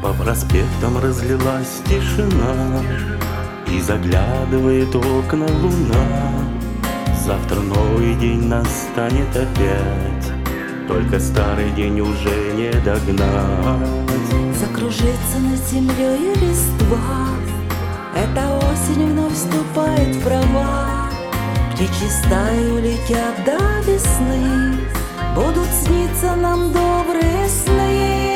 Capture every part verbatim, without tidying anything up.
По проспектам разлилась тишина, и заглядывает в окна луна. Завтра новый день настанет опять, только старый день уже не догнать. Закружится над землей листва, эта осень вновь вступает в права. Птичьи стаи улетят до весны, будут сниться нам добрые сны.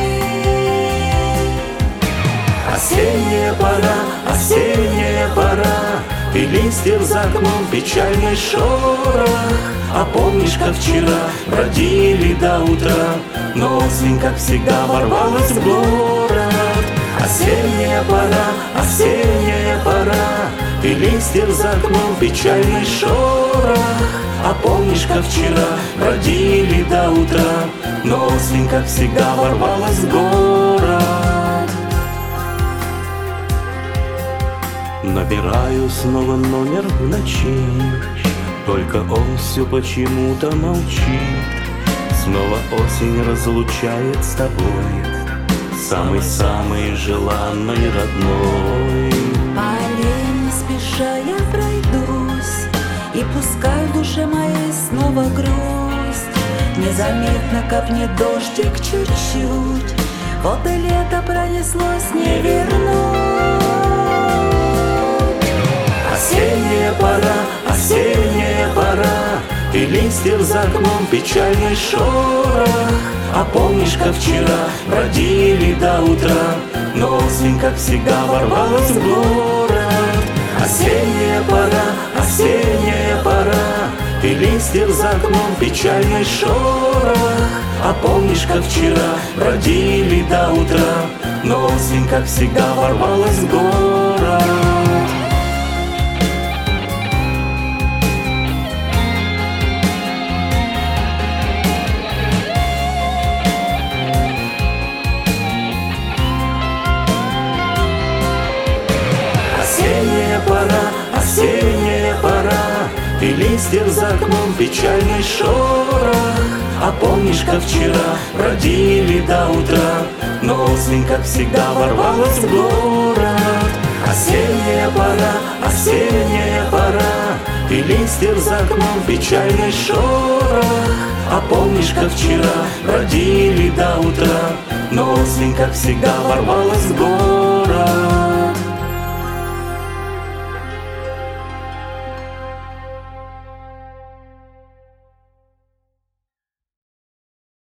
Осенняя пора, осенняя пора, и листьев за окном печальный шорох. А помнишь, как вчера бродили до утра, но осень, как всегда, ворвалась в город. Осенняя пора, осенняя пора, и листьев за окном печальный шорох. А помнишь, как вчера бродили до утра, но осень, как всегда, ворвалась в город. Набираю снова номер в ночи, только он все почему-то молчит. Снова осень разлучает с тобой, самый-самый желанный родной. По аллее не спеша я пройдусь, и пускай в душе моей снова грусть. Незаметно капнет дождик чуть-чуть, вот и лето пронеслось, не вернуть. Осенняя пора, осенняя пора, и листьев за окном печальный шорох. А помнишь, как вчера бродили до утра, но осень, как всегда, ворвалась в город. Осенняя пора, осенняя пора, и листьев за окном печальный шорох. А помнишь, как вчера бродили до утра, но осень, как всегда, ворвалась в город. Осенняя пора, осенняя пора, и листьев за окном печальный шорох. А помнишь, как вчера бродили до утра, но осень, как всегда, ворвалась в город. Осенняя пора, осенняя пора, и листьев за окном печальный шорох. А помнишь, как вчера бродили до утра, но осень, как всегда, ворвалась в город.